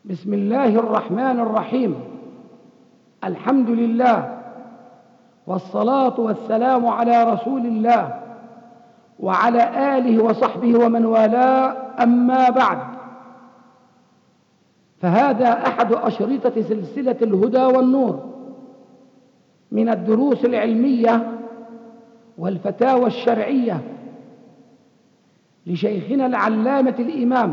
بسم الله الرحمن الرحيم. الحمد لله والصلاة والسلام على رسول الله وعلى آله وصحبه ومن والاه، أما بعد، فهذا أحد أشرطة سلسلة الهدى والنور من الدروس العلمية والفتاوى الشرعية لشيخنا العلامة الإمام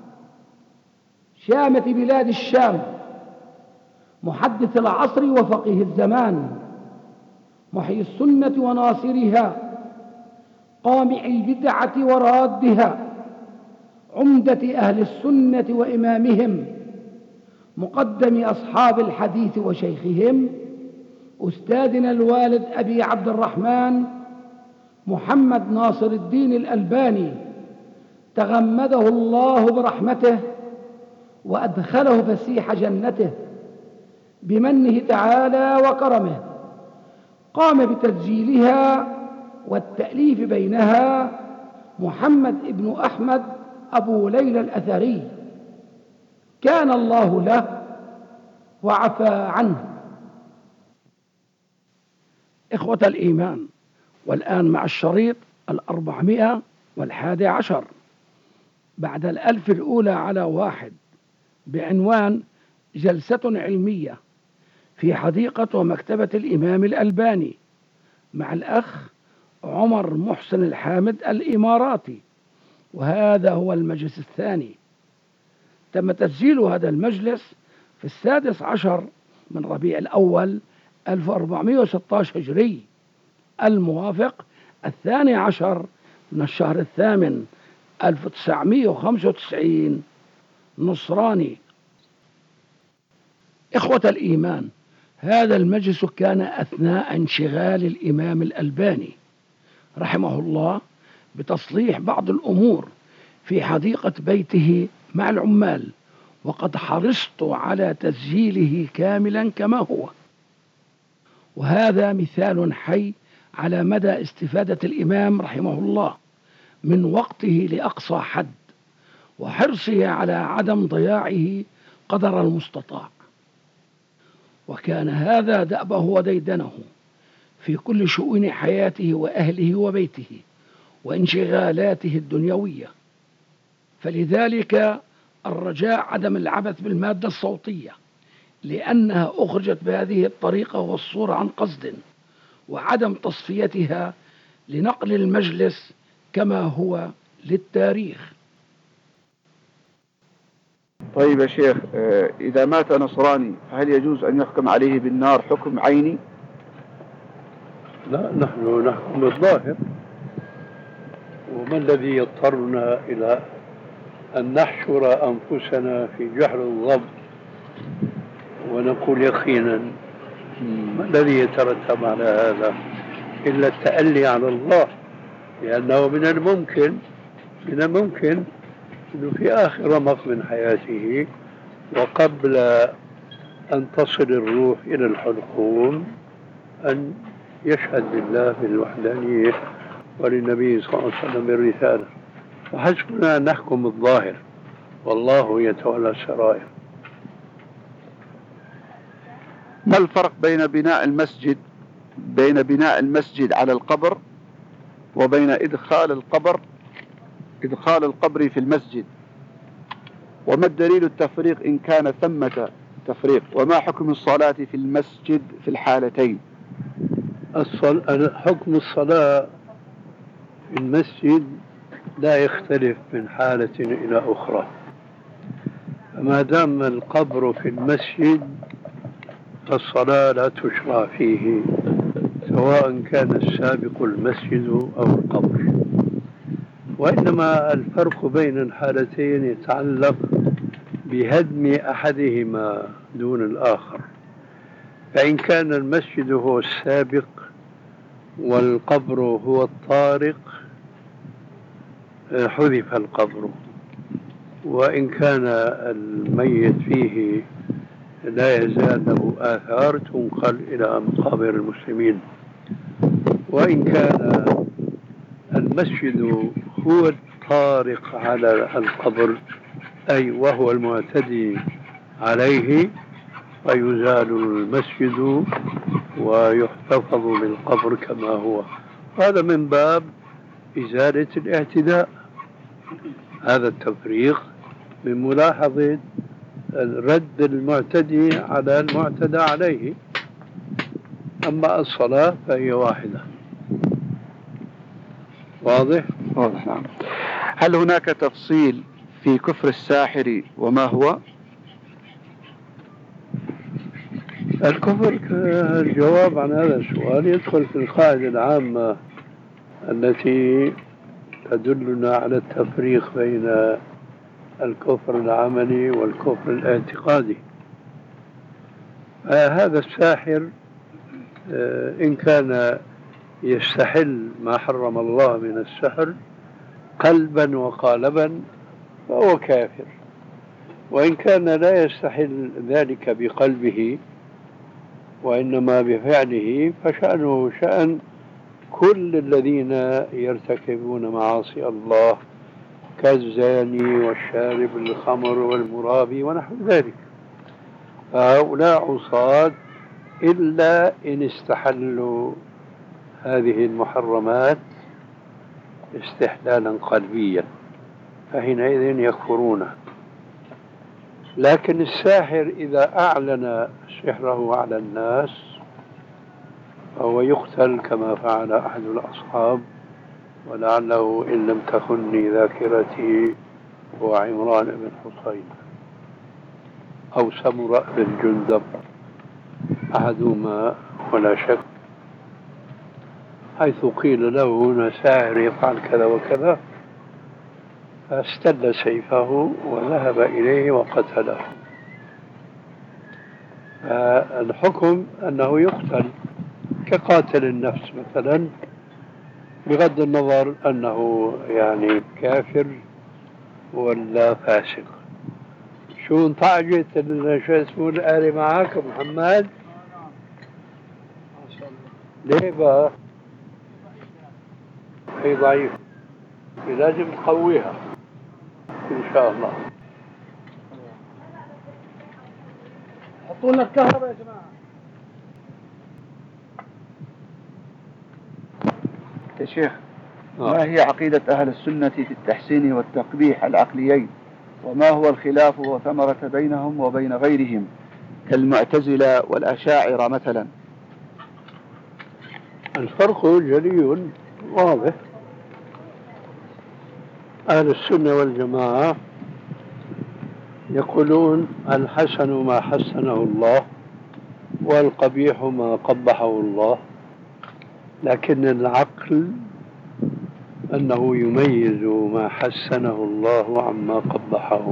شامة بلاد الشام، محدث العصر وفقيه الزمان، محيي السنة وناصرها، قامع البدعة ورادها، عمدة أهل السنة وإمامهم، مقدم أصحاب الحديث وشيخهم، أستاذنا الوالد أبي عبد الرحمن محمد ناصر الدين الألباني، تغمده الله برحمته وأدخله فسيح جنته بمنه تعالى وكرمه. قام بتسجيلها والتأليف بينها محمد ابن أحمد أبو ليلى الأثري، كان الله له وعفى عنه. إخوة الإيمان، والآن مع الشريط 411 بعد 1000 الأولى على 1، بعنوان جلسة علمية في حديقة ومكتبة الإمام الألباني مع الأخ عمر محسن الحامد الإماراتي، وهذا هو المجلس الثاني. تم تسجيل هذا المجلس في 16 من ربيع الأول 1416 هجري، الموافق 12 من الشهر الثامن 1995 نصراني. إخوة الإيمان، هذا المجلس كان أثناء انشغال الإمام الألباني رحمه الله بتصليح بعض الأمور في حديقة بيته مع العمال، وقد حرصت على تسجيله كاملا كما هو، وهذا مثال حي على مدى استفادة الإمام رحمه الله من وقته لأقصى حد، وحرصه على عدم ضياعه قدر المستطاع. وكان هذا دأبه وديدنه في كل شؤون حياته وأهله وبيته وانشغالاته الدنيوية، فلذلك الرجاء عدم العبث بالمادة الصوتية، لأنها أخرجت بهذه الطريقة والصورة عن قصد، وعدم تصفيتها لنقل المجلس كما هو للتاريخ. طيب يا شيخ، إذا مات نصراني هل يجوز أن يحكم عليه بالنار حكم عيني؟ لا، نحن نحكم بالظاهر، وما الذي يضطرنا إلى أن نحشر أنفسنا في جحر الضب ونقول يقينا؟ ما الذي يترتب على هذا إلا التألي على الله؟ لأنه من الممكن أنه في آخر رمق من حياته وقبل أن تصل الروح إلى الحلقوم أن يشهد بالله بالوحدانية وللنبي صلى الله عليه وسلم بالرسالة، وحسبنا أن نحكم الظاهر والله يتولى السرائر. ما الفرق بين بناء المسجد على القبر وبين إدخال القبر في المسجد؟ وما الدليل التفريق إن كان ثمة تفريق؟ وما حكم الصلاة في المسجد في الحالتين؟ حكم الصلاة في المسجد لا يختلف من حالة إلى أخرى، فما دام القبر في المسجد فالصلاة لا تشرع فيه، سواء كان السابق المسجد أو القبر. وإنما الفرق بين الحالتين يتعلق بهدم أحدهما دون الآخر. فإن كان المسجد هو السابق والقبر هو الطارق حذف القبر، وإن كان الميت فيه لا يزال له آثار تنقل إلى مقابر المسلمين. وإن كان المسجد هو الطارق على القبر، أي وهو المعتدي عليه فيزال المسجد ويحتفظ بالقبر كما هو. هذا من باب إزالة الاعتداء. هذا التفريق من ملاحظة رد المعتدي على المعتدى عليه. أما الصلاة فهي واحدة. واضح؟ واضح، نعم. هل هناك تفصيل في كفر الساحر وما هو؟ الكفر، الجواب عن هذا السؤال يدخل في القاعدة العامة التي تدلنا على التفريق بين الكفر العملي والكفر الاعتقادي. هذا الساحر إن كان يستحل ما حرم الله من السحر قلبا وقالبا فهو كافر، وإن كان لا يستحل ذلك بقلبه وإنما بفعله فشأنه شأن كل الذين يرتكبون معاصي الله كالزاني والشارب الخمر والمرابي ونحو ذلك. فهؤلاء عصاة إلا إن استحلوا هذه المحرمات استحلالا قلبيا فحينئذ يكفرون. لكن الساحر إذا أعلن سحره على الناس فهو يقتل كما فعل أحد الأصحاب، ولعله إن لم تخني ذاكرتي هو عمران بن حصين أو سمرة بن جندب أحدهما ولا شك، حيث قيل له هنا ساحر يفعل كذا وكذا فاستل سيفه وذهب إليه وقتله. فالحكم أنه يقتل كقاتل النفس مثلا، بغض النظر أنه يعني كافر ولا فاسق. شو انطعجت شو اسمه الآلي معك محمد؟ ليه بقى؟ هي ضعيف، لازم تقويها إن شاء الله. حطوا لنا الكهرباء يا جماعة. يا شيخ، ما هي عقيدة أهل السنة في التحسين والتقبيح العقليين، وما هو الخلاف وثمرة بينهم وبين غيرهم كالمعتزلة والأشاعرة مثلا؟ الفرق جلي واضح. أهل السنة والجماعة يقولون الحسن ما حسنه الله والقبيح ما قبحه الله، لكن العقل أنه يميز ما حسنه الله عما قبحه.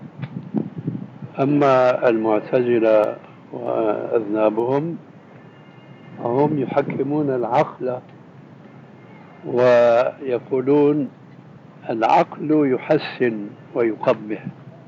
أما المعتزلة وأذنابهم فهم يحكمون العقل ويقولون العقل يحسن ويقبح،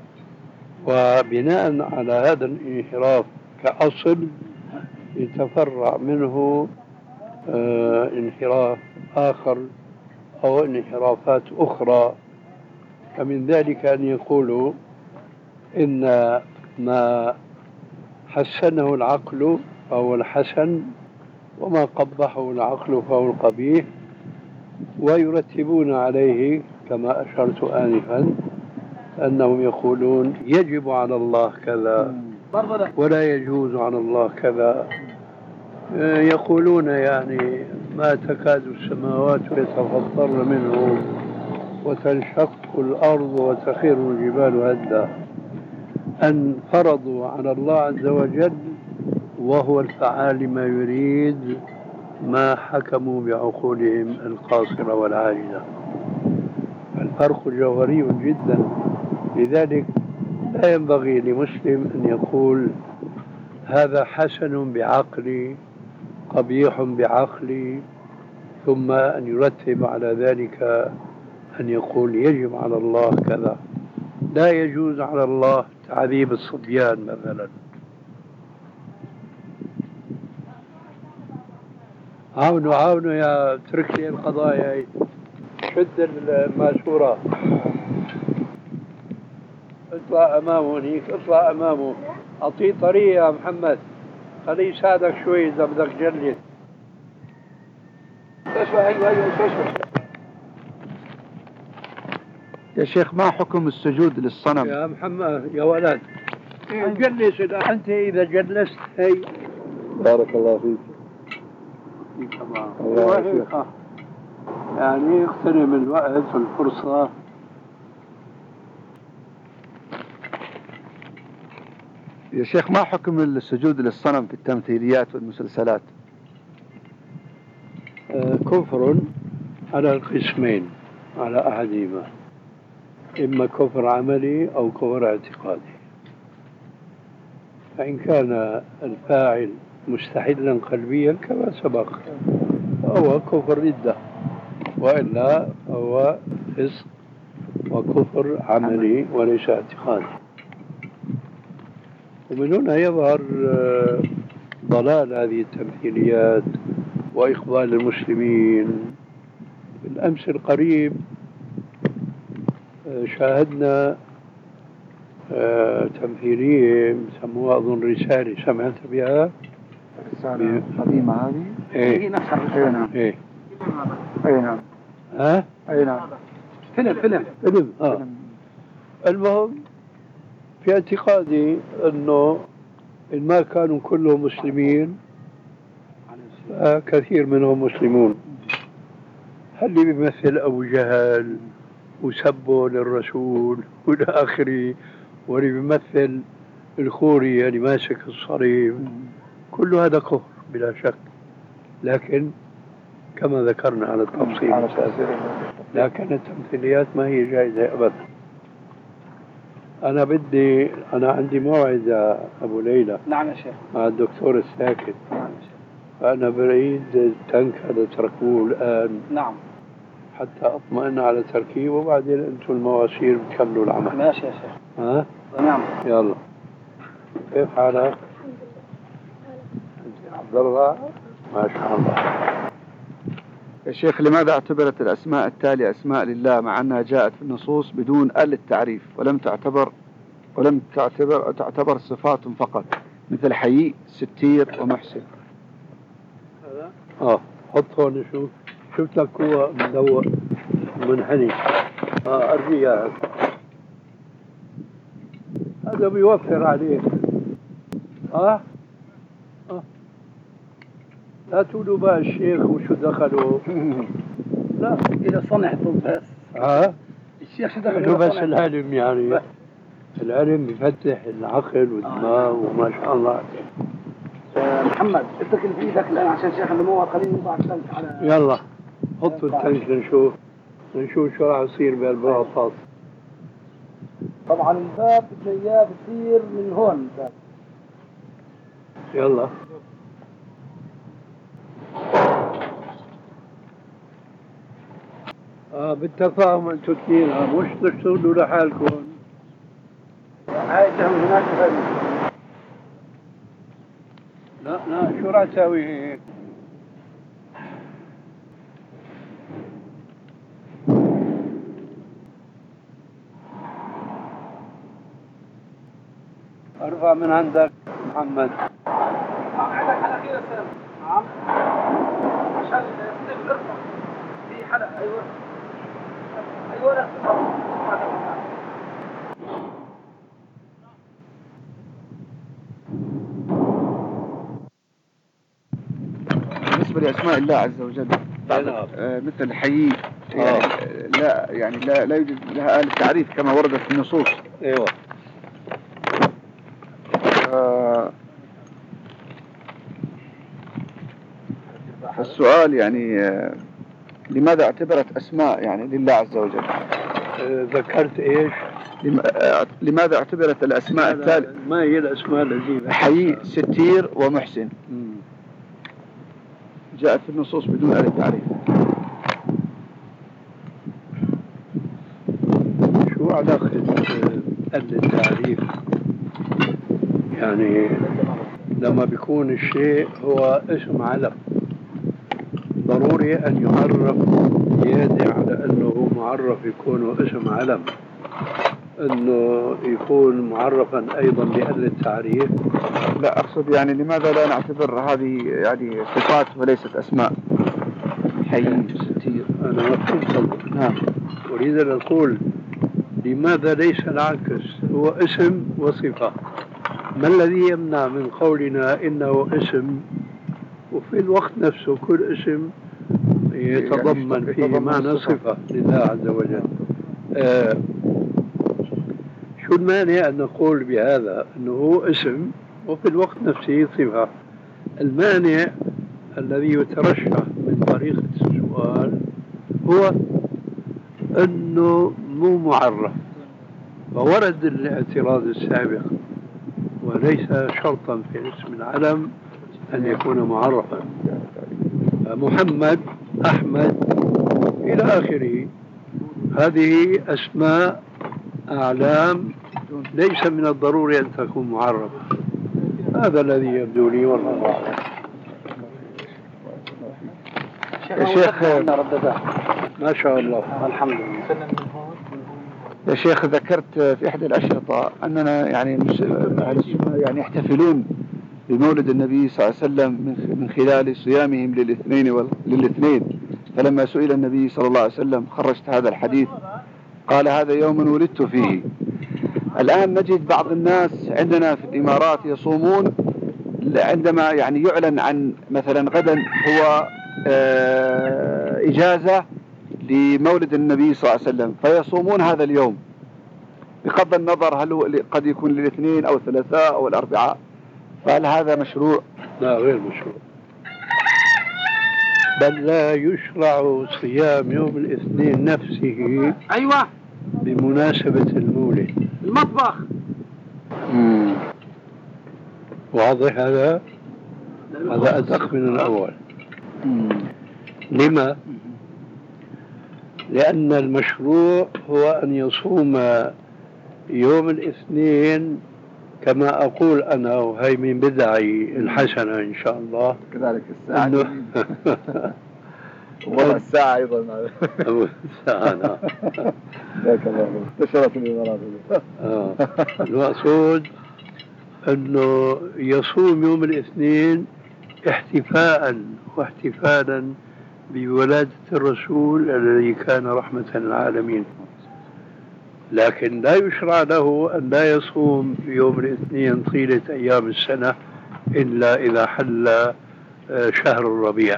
وبناء على هذا الانحراف كأصل يتفرع منه انحراف آخر أو انحرافات أخرى. فمن ذلك أن يقولوا إن ما حسنه العقل فهو الحسن وما قبحه العقل فهو القبيح، ويرتبون عليه كما أشرت آنفا أنهم يقولون يجب على الله كذا ولا يجوز على الله كذا. يقولون يعني ما تكاد السماوات يتفطرن منه وتنشق الأرض وتخير الجبال هدا، أن فرضوا على الله عز وجل وهو الفعال لما يريد ما حكموا بعقولهم القاصرة والعاجزة. الفرق جوهري جدا. لذلك لا ينبغي لمسلم أن يقول هذا حسن بعقلي قبيح بعقلي ثم أن يرتب على ذلك أن يقول يجب على الله كذا. لا يجوز على الله تعذيب الصبيان مثلا. عاونوا يا ترك لي القضايا، شد الماسورة. اطلع أمامه هنيك، اطلع أمامه، أعطيه طريق يا محمد، خليه يساعدك شوي إذا بدك جلد. أيوة. يا شيخ ما حكم السجود للصنم؟ يا محمد يا ولد، جلس أنت إذا جلست هي. بارك الله فيك. الله يا شيخ. يعني اغتنم الوقت والفرصة. يا شيخ ما حكم السجود للصنم في التمثيليات والمسلسلات؟ كفر على القسمين، على أحدهما، إما كفر عملي أو كفر اعتقادي. فإن كان الفاعل مستحلا قلبيا كما سبق فهو كفر ردة، وإلا هو فسق وكفر عملي وليس اعتقادي. ومن هنا يظهر ضلال هذه التمثيليات وإقبال المسلمين. بالأمس القريب شاهدنا تمثيلية سموها أظن رسالة، سمعت بها؟ رسالة قديمة هذه؟ هي نفسها الرسالة. نعم. أي نعم. ها؟ أي نعم. فيلم. المهم في اعتقادي أنه إن ما كانوا كلهم مسلمين كثير منهم مسلمون. اللي بيمثل أبو جهل وسبه للرسول والى آخره، واللي بيمثل الخوري اللي ماسك الصليب، كل هذا كفر بلا شك. لكن كما ذكرنا على التفصيل، لكن التمثيليات ما هي جائزة أبدا. أنا عندي موعد يا أبو ليلى. نعم يا شيخ. مع الدكتور الساكت. نعم يا شيخ. فأنا بريد التنك هذا تركوه الآن. نعم. حتى أطمئن على تركيبه، وبعدين أنتم المواسير بتكملوا العمل. ماشي يا شيخ. ها؟ نعم. يلا. كيف حالك؟ أنت عبد الله؟ ما شاء الله. يا شيخ لماذا اعتبرت الأسماء التالية أسماء لله مع أنها جاءت في النصوص بدون التعريف ولم تعتبر صفات فقط، مثل حيي، ستير ومحسن؟ حط هون شفت لك هو مدور منحني. أرجيها هذا بيوفر عليك. لا تقولوا بقى الشيخ وشو دخلوا. لا إذا صنع بس. الشيخ شو دخلوا بس العلم، يعني العلم بيفتح العقل والدماغ وما شاء الله. محمد اترك اللي في ايدك الان عشان شيخ النمو خليني نوضع التنك على. يلا حطوا التنك نشوف شو راح يصير بهالبلاطات. طبعا الباب بدنا اياه بصير من هون الباب. يلا بالتفاهم انتوا اثنين، مش تشتغلوا لحالكم. هاي من هناك لا شو راح تسوي هيك؟ ارفع من عندك محمد. عندك على خير السلام. نعم عشان ارفع في حلقة. ايوه بالنسبة لأسماء الله عز وجل مثل حيي يعني لا يوجد لها آلة تعريف كما وردت في النصوص. ايوه. فالسؤال يعني لماذا اعتبرت أسماء يعني لله عز وجل؟ ذكرت ايش؟ لماذا اعتبرت الأسماء التالية؟ ما هي الأسماء التي حيي، ستير ومحسن جاءت في النصوص بدون آلة تعريف. شو علاقة آلة التعريف؟ يعني لما بيكون الشيء هو اسم علم ضروري أن يعرف زيادة على أنه معرف يكون اسم علم. أنه يكون معرفا أيضا بأهل التعريف؟ لا، أقصد يعني لماذا لا نعتبر هذه يعني صفات وليست أسماء؟ حي ستير. أنا مفهوم. نعم. أريد أن أقول لماذا ليس العكس، هو اسم وصفة؟ ما الذي يمنع من قولنا إنه اسم وفي الوقت نفسه كل اسم يتضمن فيه معنى صفة لله عز وجل؟ شو المانع أن نقول بهذا أنه هو اسم وفي الوقت نفسه صفة؟ المانع الذي يترشح من طريقة السؤال هو أنه مو معرف، فورد الاعتراض السابق، وليس شرطا في اسم العلم أن يكون معرفا. محمد، أحمد، إلى آخره، هذه أسماء أعلام ليس من الضروري أن تكون معرفة. هذا الذي يبدو لي والله أعلم. يا شيخ ما شاء الله، الحمد لله. يا شيخ، ذكرت في إحدى الأشرطة أننا يعني أهل السنة يعني يحتفلون بمولد النبي صلى الله عليه وسلم من خلال صيامهم للاثنين. فلما سئل النبي صلى الله عليه وسلم خرجت هذا الحديث، قال هذا يوم ولدت فيه. الآن نجد بعض الناس عندنا في الإمارات يصومون عندما يعني يعلن عن مثلا غدا هو إجازة لمولد النبي صلى الله عليه وسلم، فيصومون هذا اليوم بغض النظر هل هو قد يكون الاثنين أو الثلاثاء أو الأربعاء. فهل هذا مشروع؟ لا، غير مشروع، بل لا يشرع صيام يوم الاثنين نفسه. أيوة، بمناسبة المولد. المطبخ. واضح هذا أدق من الأول. لما؟ لأن المشروع هو أن يصوم يوم الاثنين كما أقول أنا، وهي من بدعي الحسنة إن شاء الله. كذلك الساعة والساعة أيضا الساعة نعم. انتشرت الإمارات. المقصود أنه يصوم يوم الاثنين احتفاء واحتفالا بولادة الرسول الذي كان رحمة للعالمين، لكن لا يشرع له أن لا يصوم يوم الاثنين طيلة أيام السنة إلا إذا حل شهر الربيع.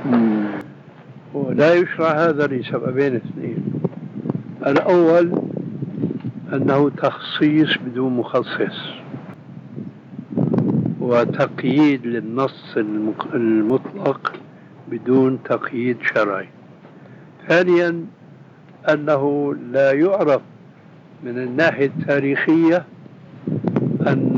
ولا يشرع هذا لسببين اثنين. الأول أنه تخصيص بدون مخصص، وتقييد للنص المطلق بدون تقييد شرعي. ثانيا أنه لا يعرف من الناحية التاريخية أن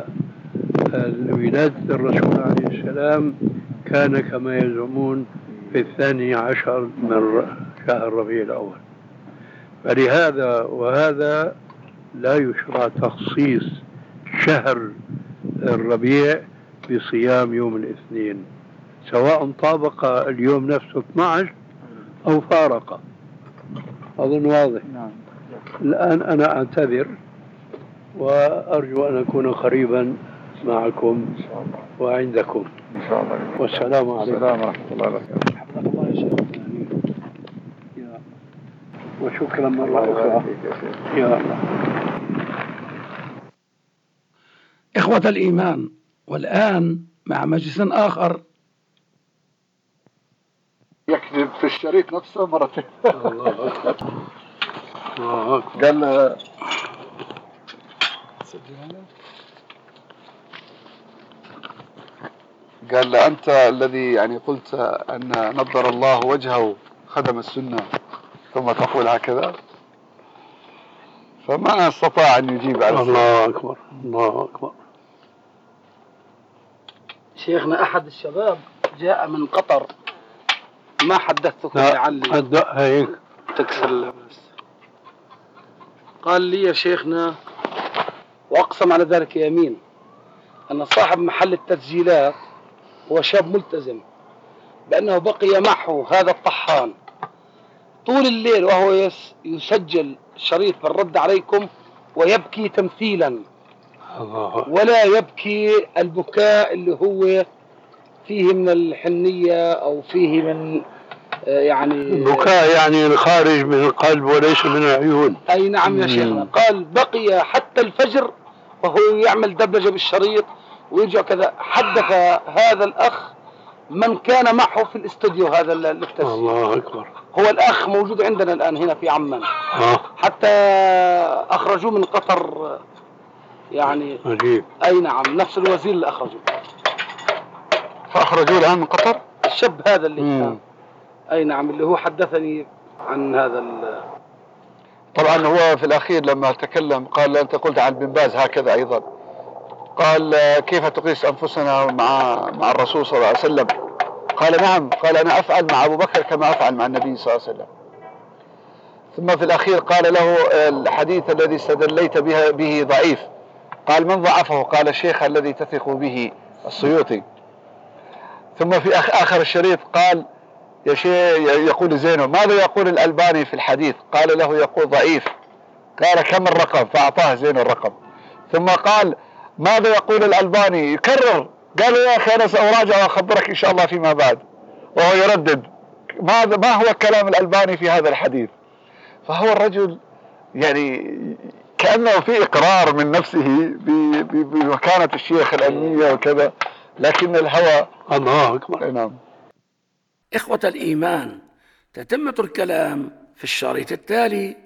ولادة الرسول عليه السلام كان كما يزعمون في 12 من شهر ربيع الأول. فلهذا وهذا لا يشرع تخصيص شهر الربيع بصيام يوم الاثنين، سواء طابق اليوم نفسه 12 أو فارق. أظن واضح. الآن أنا أعتذر وأرجو أن أكون قريبا معكم وعندكم إن شاء الله. والسلام عليكم. السلام ورحمة الله وبركاته. حفظك الله يا شيخ. وشكرا مرة أخرى يا الله. إخوة الإيمان، والآن مع مجلس آخر يكذب في الشريط نفسه مرتين. الله أكبر. قال له أنت الذي يعني قلت أن نظر الله وجهه خدم السنة ثم تقول هكذا، فما استطاع أن يجيب على الله أكبر. الله أكبر. شيخنا أحد الشباب جاء من قطر، ما حدثتكم لعلي أدقها هيك تكسر. قال لي يا شيخنا، وأقسم على ذلك يمين، أن صاحب محل التسجيلات هو شاب ملتزم، بأنه بقي معه هذا الطحان طول الليل وهو يسجل شريط بالرد عليكم ويبكي تمثيلا، الله. ولا يبكي البكاء اللي هو فيه من الحنية أو فيه من يعني البكاء يعني الخارج من القلب وليس من العيون. أي نعم يا شيخنا. قال بقي حتى الفجر وهو يعمل دبلجة بالشريط ويرجع كذا. حدث هذا الأخ من كان معه في الاستوديو هذا التسجيل. الله أكبر. هو الأخ موجود عندنا الآن هنا في عمان. حتى أخرجوه من قطر يعني. عجيب. أي نعم، نفس الوزير اللي أخرجوه. فأخرجوه الآن من قطر؟ الشاب هذا اللي كان. أي نعم، اللي هو حدثني عن هذا طبعا هو في الأخير لما تكلم قال أنت قلت عن بن باز هكذا أيضا، قال كيف تقيس أنفسنا مع الرسول صلى الله عليه وسلم؟ قال نعم، قال أنا أفعل مع أبو بكر كما أفعل مع النبي صلى الله عليه وسلم. ثم في الأخير قال له الحديث الذي استدليت به ضعيف. قال من ضعفه؟ قال الشيخ الذي تثق به السيوطي. ثم في آخر الشريط قال يا شيخ يقول زينب ماذا يقول الألباني في الحديث؟ قال له يقول ضعيف. قال كم الرقم؟ فأعطاه زين الرقم. ثم قال ماذا يقول الألباني؟ يكرر. قال يا أخي أنا سأراجع وأخبرك إن شاء الله فيما بعد. وهو يردد ما هو كلام الألباني في هذا الحديث. فهو الرجل يعني كأنه في إقرار من نفسه بمكانة الشيخ العلمية وكذا، لكن الهوى. الله أكبر. نعم. إخوة الإيمان، تتمة الكلام في الشريط التالي.